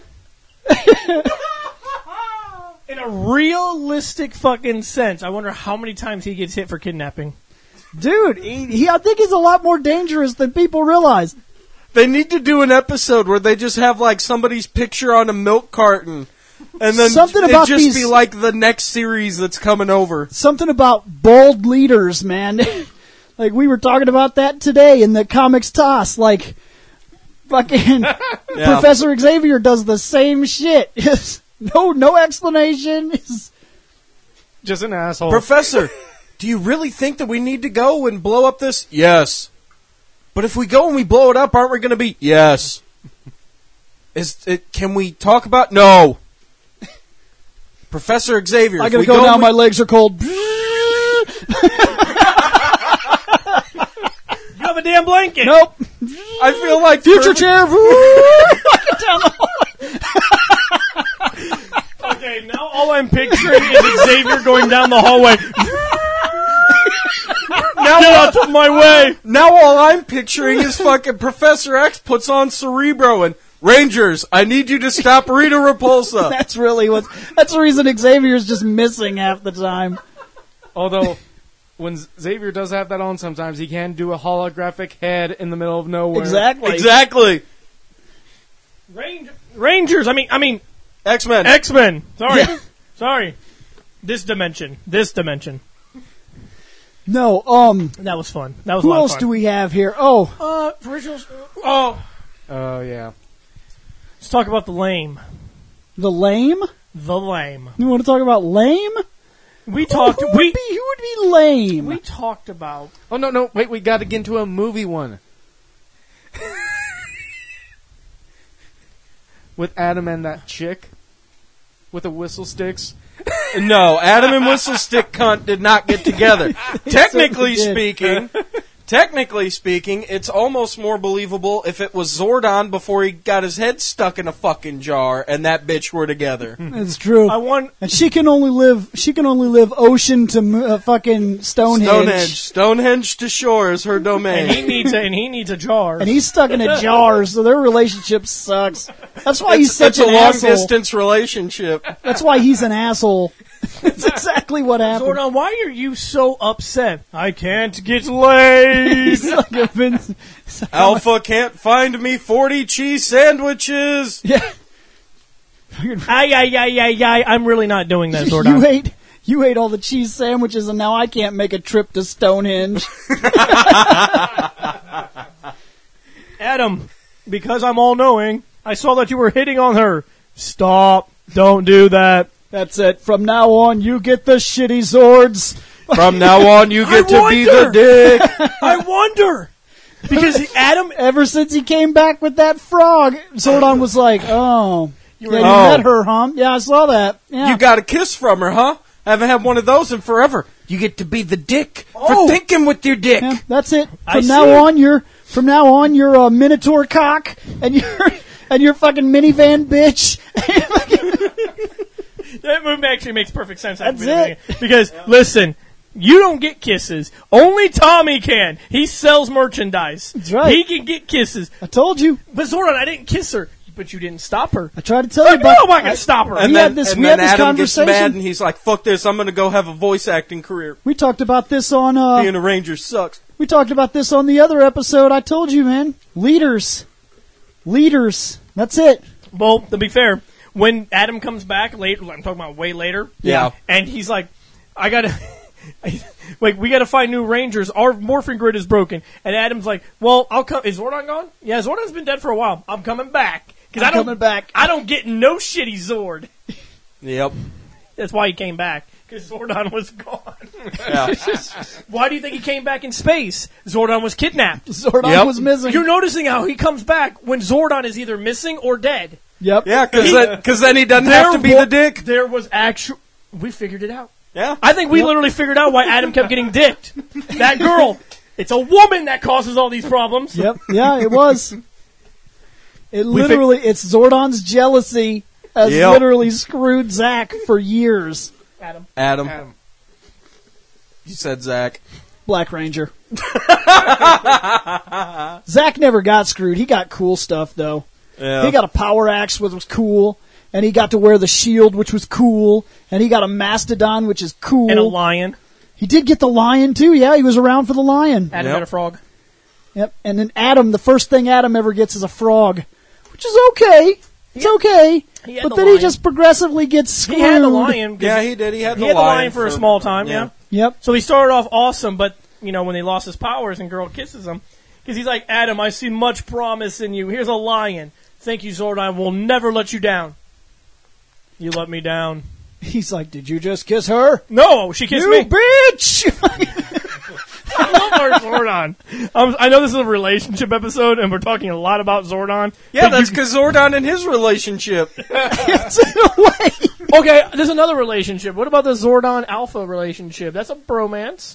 D: in a realistic fucking sense, I wonder how many times he gets hit for kidnapping.
F: Dude, I think he's a lot more dangerous than people realize.
C: They need to do an episode where they just have like somebody's picture on a milk carton, and then it just be like the next series that's coming over.
F: Something about bold leaders, man. Like we were talking about that today in the Comics Toss. Like fucking Professor Xavier does the same shit. No explanation.
B: Just an asshole.
C: Professor, do you really think that we need to go and blow up this? Yes. But if we go and we blow it up, aren't we going to be? Yes. Can we talk about? No. Professor Xavier.
F: I gotta go now. My legs are cold.
D: You have a damn blanket.
F: Nope.
C: I feel like
F: future chair.
D: Okay, now all I'm picturing is Xavier going down the hallway. Now get out of my way!
C: Now all I'm picturing is fucking Professor X puts on Cerebro and Rangers, I need you to stop Rita Repulsa.
F: That's the reason Xavier's just missing half the time.
B: Although, when Xavier does have that on sometimes, he can do a holographic head in the middle of nowhere.
C: Exactly.
D: Rangers, I mean...
C: X-Men.
D: Sorry. This dimension.
F: No,
D: that was fun. That was
F: who
D: a lot
F: else
D: of fun.
F: do we have here?
D: Originals.
B: Yeah.
D: Let's talk about the lame.
F: The lame?
D: The lame.
F: You want to talk about lame?
D: Who would
F: be lame?
D: We talked about...
B: Oh, no, wait, we got to get into a movie one. With Adam and that chick with the whistle sticks.
C: No, Adam and Whistle Stick Cunt did not get together. Technically speaking, Technically speaking, it's almost more believable if it was Zordon before he got his head stuck in a fucking jar and that bitch were together.
F: It's true. And she can only live ocean to fucking Stonehenge.
C: Stonehenge to shore is her domain.
D: And he needs a jar.
F: And he's stuck in a jar, so their relationship sucks. That's why he's such an asshole.
C: It's a long-distance relationship.
F: That's why he's an asshole. That's exactly what happened.
D: Zordon, why are you so upset? I can't get laid.
F: He's like a Vince.
C: Alpha can't find me 40 cheese sandwiches.
F: Yeah.
D: I'm really not doing that, Zordon.
F: You ate all the cheese sandwiches, and now I can't make a trip to Stonehenge.
D: Adam, because I'm all-knowing, I saw that you were hitting on her. Stop. Don't do that.
F: That's it. From now on, you get the shitty Zords.
C: From now on, you get to be the dick.
D: I wonder. Because Adam...
F: Ever since he came back with that frog, Zordon was like, oh... You met her, huh? Yeah, I saw that. Yeah.
C: You got a kiss from her, huh? I haven't had one of those in forever. You get to be the dick for thinking with your dick.
F: Yeah, that's it. From now on, you're a Minotaur cock, and you're fucking minivan bitch.
D: That movie actually makes perfect sense.
F: That's it.
D: Because, listen, you don't get kisses. Only Tommy can. He sells merchandise.
F: That's right.
D: He can get kisses.
F: I told you.
D: But Zordon, I didn't kiss her. But you didn't stop her.
F: I tried to tell you, but
D: no, I can stop her.
C: And
F: we
C: then
F: had this
C: Adam
F: conversation.
C: gets mad and he's like, "Fuck this! I'm going to go have a voice acting career."
F: We talked about this on.
C: Being a Ranger sucks.
F: We talked about this on the other episode. I told you, man. Leaders. That's it.
D: Well, to be fair, when Adam comes back later, I'm talking about way later.
C: Yeah.
D: And he's like, "I gotta." Like, we got to find new Rangers. Our morphing grid is broken. And Adam's like, well, I'll come. Is Zordon gone? Yeah, Zordon's been dead for a while. I'm coming back. Because I don't get no shitty Zord.
C: Yep.
D: That's why he came back. Because Zordon was gone.
C: Yeah.
D: Why do you think he came back in space? Zordon was kidnapped.
F: Zordon was missing.
D: You're noticing how he comes back when Zordon is either missing or dead.
F: Yep.
C: Yeah, because then he doesn't have to be the dick.
D: There was actual... We figured it out.
C: Yeah.
D: I think we literally figured out why Adam kept getting dicked. That girl. It's a woman that causes all these problems.
F: Yep. Yeah, it was. It's Zordon's jealousy has literally screwed Zach for years.
C: Adam. You said Zach.
F: Black Ranger. Zach never got screwed. He got cool stuff, though.
C: Yeah.
F: He got a power axe, which was cool. And he got to wear the shield, which was cool. And he got a mastodon, which is cool.
D: And a lion.
F: He did get the lion, too. Yeah, he was around for the lion.
D: Adam got a frog.
F: Yep. And then Adam, the first thing Adam ever gets is a frog. Which is okay. It's okay. But then he just progressively gets screwed.
D: He had the lion.
C: Yeah, he did. He had the
D: lion for a small time, yeah.
F: Yep.
D: So he started off awesome, but, when he lost his powers and girl kisses him, because he's like, Adam, I see much promise in you. Here's a lion. Thank you, Zordon. We'll never let you down. You let me down.
F: He's like, did you just kiss her?
D: No, she kissed me.
F: You bitch!
D: I love our Zordon. I know this is a relationship episode, and we're talking a lot about Zordon.
C: Yeah, that's because Zordon and his relationship.
F: It's in a way.
D: Okay, there's another relationship. What about the Zordon Alpha relationship? That's a bromance.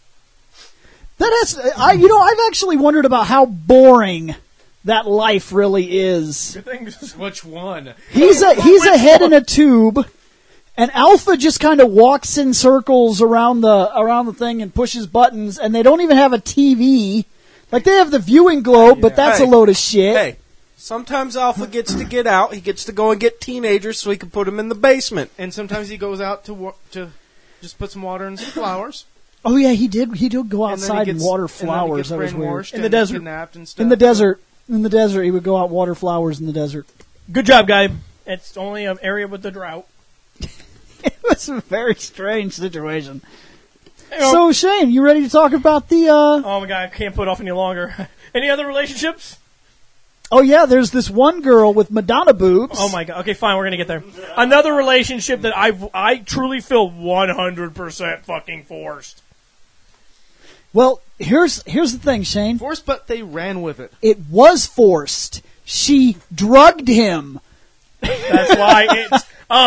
F: I've actually wondered about how boring that life really is.
B: Which one?
F: He's a head in a tube, and Alpha just kind of walks in circles around the thing and pushes buttons, and they don't even have a TV. Like, they have the viewing globe, but that's a load of shit.
C: Hey, sometimes Alpha gets to get out. He gets to go and get teenagers so he can put them in the basement.
B: And sometimes he goes out to just put some water and some flowers.
F: Oh yeah, he did. He did go outside and water flowers. That was weird.
B: In the desert. Kidnapped and stuff.
F: In the desert. In the desert, he would go out and water flowers in the desert.
D: Good job, guy. It's only an area with the drought.
F: It was a very strange situation. So, Shane, you ready to talk about the...
D: Oh, my God, I can't put off any longer. Any other relationships?
F: Oh, yeah, there's this one girl with Madonna boobs.
D: Oh, my God. Okay, fine, we're going to get there. Another relationship that I truly feel 100% fucking forced.
F: Well, here's the thing, Shane.
B: Forced, but they ran with it.
F: It was forced. She drugged him.
D: That's why it's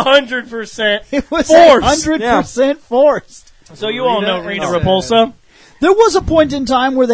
D: 100%
F: It was
D: forced.
F: 100% forced.
D: So you all know Rita Repulsa.
F: There was a point in time where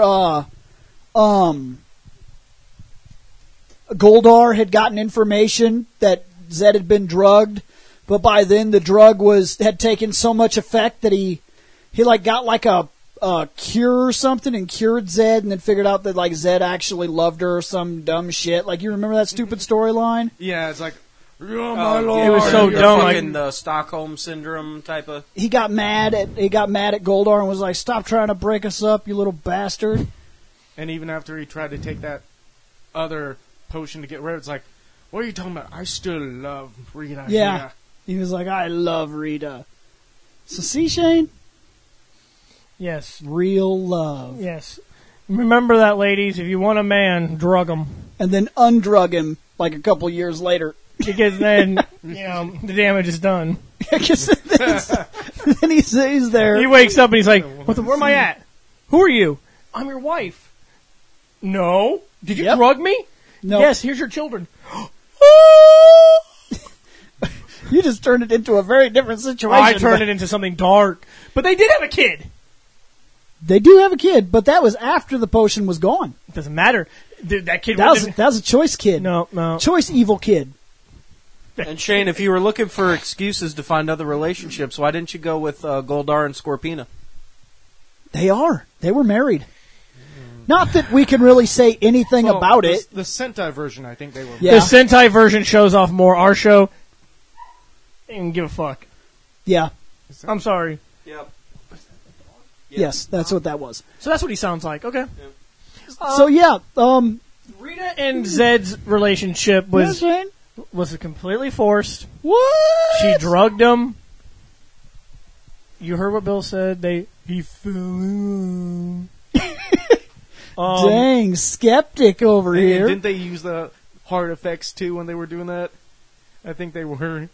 F: Goldar had gotten information that Zed had been drugged, but by then the drug had taken so much effect that he like got like a cure or something and cured Zed, and then figured out that like Zed actually loved her or some dumb shit. Like, you remember that stupid storyline?
B: Yeah, it's like, oh,
C: my
D: Lord. It was so
C: You're
D: dumb.
C: fucking the Stockholm syndrome type of.
F: He got mad at Goldar and was like, "Stop trying to break us up, you little bastard."
B: and even after he tried to take that other potion to get rid of it, it's like, what are you talking about? I still love Rita.
F: Yeah. He was like, "I love Rita." So see, Shane?
D: Yes.
F: Real love.
D: Yes. Remember that, ladies. If you want a man, drug him.
F: And then undrug him like a couple years later.
D: Because then, the damage is done.
F: Because then he's there.
D: He wakes up and he's like, where am I at? Who are you? I'm your wife. No. Did you drug me?
F: No.
D: Yes, here's your children.
F: You just turned it into a very different situation.
D: I turned it into something dark. But they did have a kid.
F: They do have a kid, but that was after the potion was gone.
D: It doesn't matter. That kid
F: That was a choice kid.
D: No.
F: Choice evil kid.
C: And Shane, if you were looking for excuses to find other relationships, why didn't you go with Goldar and Scorpina?
F: They are. They were married. Not that we can really say anything about it.
B: The Sentai version, I think they were.
F: Yeah.
D: The Sentai version shows off more. Our show, they didn't give a fuck.
F: Yeah.
D: I'm sorry.
C: Yep.
F: Yes, that's what that was.
D: So that's what he sounds like. Okay.
F: So yeah,
D: Rita and Zed's relationship was completely forced.
F: What?
D: She drugged him. You heard what Bill said. He fell in love.
F: Dang, skeptic over
B: And
F: here.
B: didn't they use the hard effects too when they were doing that? I think they were.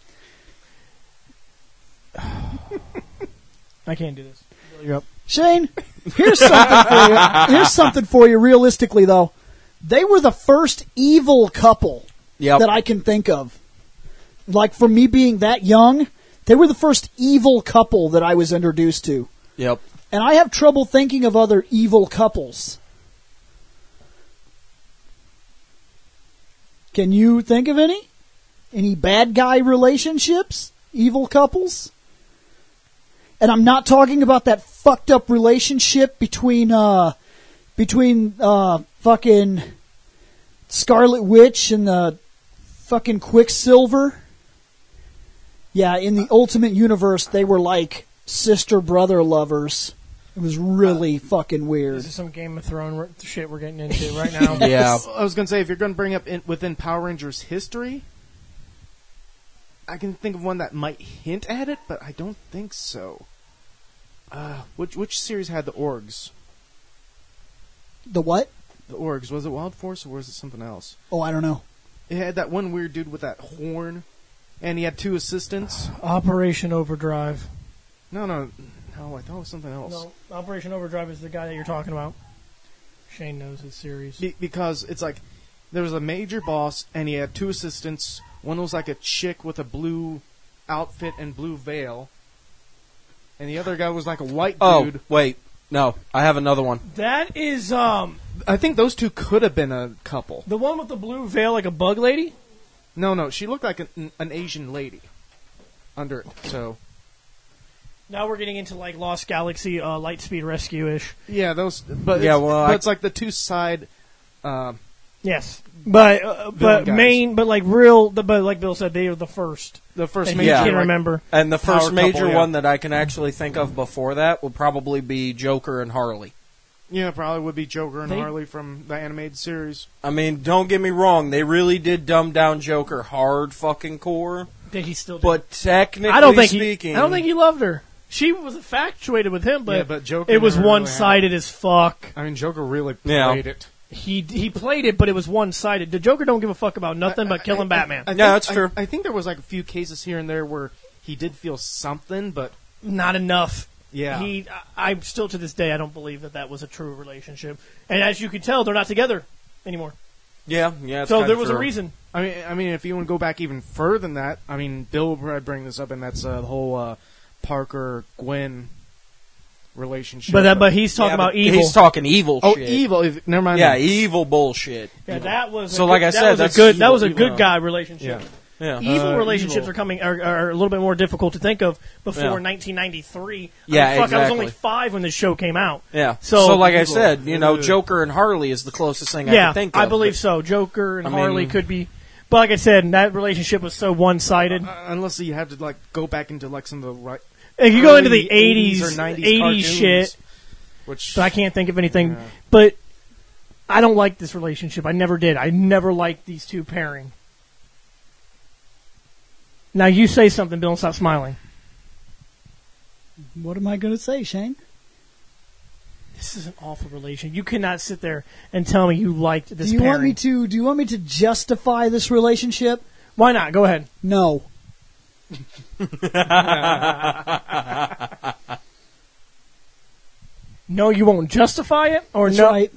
D: I can't do this. You're up.
F: Shane, here's something for you. Here's something for you. Realistically, though, they were the first evil couple that I can think of. Like, for me being that young, they were the first evil couple that I was introduced to.
C: Yep.
F: And I have trouble thinking of other evil couples. Can you think of any? Any bad guy relationships? Evil couples? And I'm not talking about that fucked up relationship between fucking Scarlet Witch and the fucking Quicksilver. Yeah, in the Ultimate Universe, they were like sister-brother lovers. It was really fucking weird.
D: This is some Game of Thrones shit we're getting into right now.
C: Yeah.
B: I was going to say, if you're going to bring up within Power Rangers history, I can think of one that might hint at it, but I don't think so. Which series had the Orgs?
F: The what?
B: The Orgs. Was it Wild Force or was it something else?
F: Oh, I don't know.
B: It had that one weird dude with that horn, and he had two assistants.
D: Operation Overdrive.
B: No, I thought it was something else.
D: No, Operation Overdrive is the guy that you're talking about. Shane knows his series.
B: Because it's like, there was a major boss, and he had two assistants. One was like a chick with a blue outfit and blue veil. And the other guy was like a white dude.
C: Oh, wait. No, I have another one.
D: That is,
B: I think those two could have been a couple.
D: the one with the blue veil like a bug lady?
B: No, she looked like an Asian lady under it, so...
D: Now we're getting into like Lost Galaxy, Lightspeed Rescue-ish.
B: Yeah, those... But
C: Yeah,
B: it's,
C: well,
B: but it's like the two side...
D: Yes. But
B: guys.
D: but like real, but like Bill said, they are the first.
B: The first
D: And
B: major...
D: you
C: Yeah.
D: can
B: like,
D: remember.
C: And the first
B: Power
C: major
B: couple, yeah.
C: one that I can actually think of before that would probably be Joker and Harley.
B: Yeah, probably would be Joker and
D: They-
B: Harley from the animated series.
C: I mean, don't get me wrong, they really did dumb down Joker hard fucking core.
D: Did he still?
C: But technically
D: I don't think
C: speaking,
D: I don't think he loved her. She was infatuated with him, but,
B: Yeah, but Joker
D: it was
B: never really
D: one-sided as fuck.
B: I mean, Joker really
C: Yeah.
B: played it.
D: He played it, but it was one-sided. The Joker don't give a fuck about nothing but killing Batman.
B: I
C: Yeah,
B: think-
C: that's true.
B: I think there was like a few cases here and there where he did feel something, but
D: Not enough.
B: yeah.
D: I'm still to this day, I don't believe that was a true relationship. And as you can tell, they're not together anymore.
C: Yeah, it's
D: So
C: kinda
D: there was a
C: true.
D: reason.
B: I mean, if you want to go back even further than that, I mean, Bill will probably bring this up, and that's the whole Parker Gwen relationship.
D: But he's talking about evil.
C: He's talking evil
B: oh,
C: shit.
B: evil. Never mind.
C: Yeah, evil bullshit.
D: Yeah, that was.
C: So, like I said,
D: that was a good
C: evil.
D: guy relationship.
B: Yeah.
C: Yeah.
D: Evil relationships
B: evil.
D: are a little bit more difficult to think of before
C: Yeah.
D: 1993.
C: Yeah,
D: I was
C: exactly.
D: only 5 when the show came out.
C: Yeah.
D: So
C: like I said, Joker and Harley is the closest thing I
D: Yeah,
C: can think of.
D: I believe so. Joker and
C: I mean-
D: Harley could be, but like I said, that relationship was so one-sided.
B: Unless you have to like go back into like some of the right.
D: If you go into the
B: early
D: 80s,
B: or 90s
D: 80s
B: cartoons,
D: shit,
B: which
D: so I can't think of anything.
B: Yeah.
D: But I don't like this relationship. I never did. I never liked these two pairing. Now you say something, Bill, and stop smiling.
F: What am I going to say, Shane?
D: This is an awful relation. You cannot sit there and tell me you liked this
F: Do you
D: pairing.
F: want me to justify this relationship?
D: Why not? Go ahead.
F: No.
D: No, you won't justify it, or
F: That's
D: no?
F: right.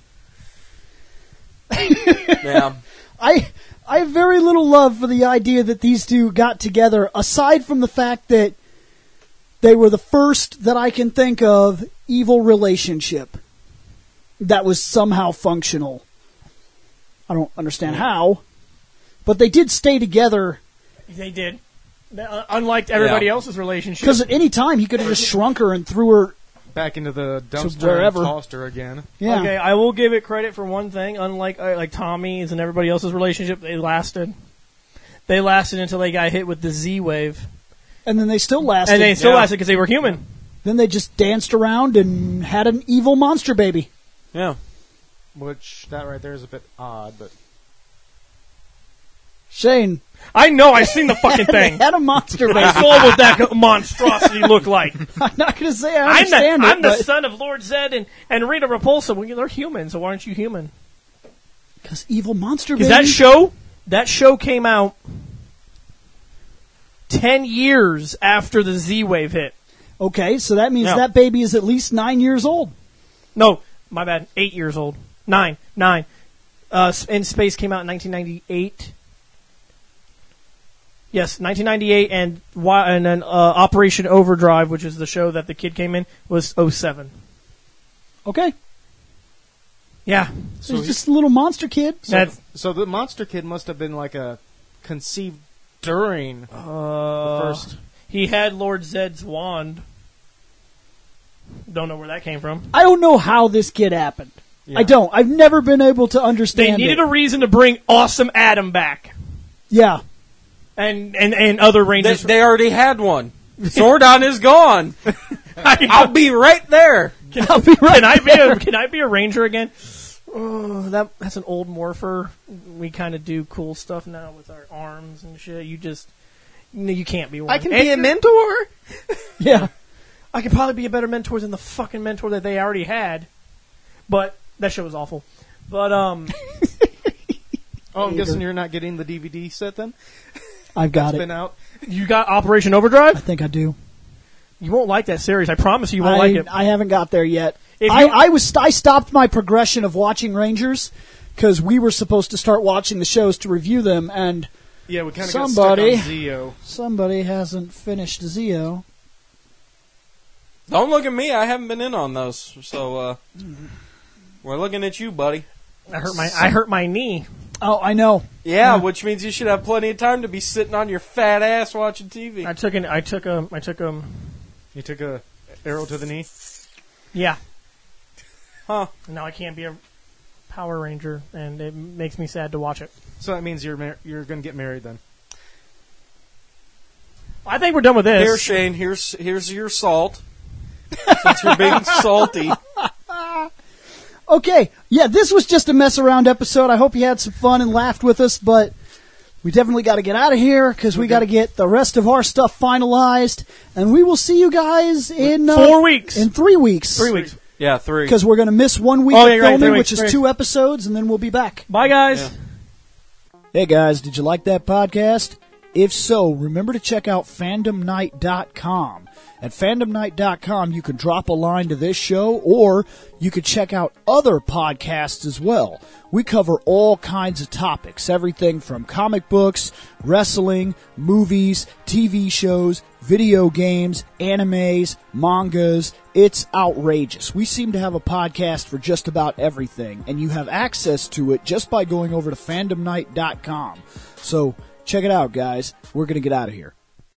C: Yeah.
F: I have very little love for the idea that these two got together, aside from the fact that they were the first that I can think of evil relationship that was somehow functional. I don't understand how, but they did stay together.
D: They did. Unlike everybody
C: Yeah.
D: else's relationship.
F: Because at any time he could have just shrunk her and threw her.
B: back into the dumpster
F: wherever.
B: and tossed her again.
F: Yeah.
D: Okay, I will give it credit for one thing. Unlike like Tommy's and everybody else's relationship, they lasted. They lasted until they got hit with the Z wave,
F: And then they still lasted.
D: and they still
C: Yeah.
D: lasted because they were human.
F: Then they just danced around and had an evil monster baby.
C: Yeah.
B: Which that right there is a bit odd, but
F: Shane,
D: I know. I've seen the fucking
F: they
D: thing.
F: had a monster baby.
D: I saw what that monstrosity looked like.
F: I'm not going to say I
D: I'm
F: understand
D: the,
F: it,
D: I'm the
F: but
D: son of Lord Zed and Rita Repulsa. Well, they're human, so why aren't you human?
F: because evil monster baby.
D: Because that show came out 10 years after the Z wave hit.
F: Okay, so that means
C: Yeah.
F: that baby is at least 9 years old.
D: No, my bad. 8 years old. 9. In Space came out in 1998. Yes, 1998, and then Operation Overdrive, which is the show that the kid came in, was 07.
F: Okay,
D: Yeah,
F: so he's just a little monster kid.
D: that's
B: so the monster kid must have been like a conceived during the first.
D: he had Lord Zed's wand. Don't know where that came from.
F: I don't know how this kid happened.
B: Yeah.
F: I don't. I've never been able to
D: They
F: understand
D: needed
F: it.
D: a reason to bring Awesome Adam back,
F: Yeah,
D: and other
C: They,
D: Rangers.
C: they already had one. Zordon is gone.
D: I'll
C: I'll be right there.
F: I'll be right.
D: Can I be a Ranger again? Oh, that's an old morpher. We kind of do cool stuff now with our arms and shit. You can't be one.
B: I can be a mentor.
F: Yeah,
D: I could probably be a better mentor than the fucking mentor that they already had. But that show was awful. But
B: Oh, I'm guessing you're not getting the DVD set then.
F: I've got
B: It's
F: it.
B: been out.
D: you got Operation
F: I
D: Overdrive?
F: think I do.
D: You won't like that series. I promise you won't like it.
F: I haven't got there yet.
D: If
F: I
D: you-
F: I stopped my progression of watching Rangers because we were supposed to start watching the shows to review them, and
B: Yeah, we kind of
F: Somebody-
B: got stuck on Zeo.
F: somebody hasn't finished Zeo.
C: Don't look at me. I haven't been in on those. So, we're looking at you, buddy.
D: I hurt my knee.
F: Oh, I know.
C: Yeah, which means you should have plenty of time to be sitting on your fat ass watching TV.
D: I took
B: You took a arrow to the knee.
D: yeah.
C: Huh.
D: Now I can't be a Power Ranger, and it makes me sad to watch it.
B: So that means you're going to get married then.
D: I think we're done with this.
C: Here, Shane, here's your salt. Since you're being salty.
F: Okay, yeah, this was just a mess around episode. I hope you had some fun and laughed with us, but we definitely got to get out of here because we got to get the rest of our stuff finalized, and we will see you guys in
D: 4 weeks.
F: in 3 weeks.
D: 3 weeks.
C: Yeah, 3.
F: Because we're going to miss 1 week
D: Oh,
F: of
D: yeah, right, 3
F: filming,
D: weeks,
F: which is
D: right.
F: 2 episodes, and then we'll be back.
D: Bye, guys.
C: Yeah.
A: Hey guys, did you like that podcast? If so, remember to check out fandomnight.com. At fandomnight.com, you can drop a line to this show, or you could check out other podcasts as well. We cover all kinds of topics, everything from comic books, wrestling, movies, TV shows, video games, animes, mangas. It's outrageous. We seem to have a podcast for just about everything, and you have access to it just by going over to fandomnight.com. So check it out, guys. We're going to get out of here.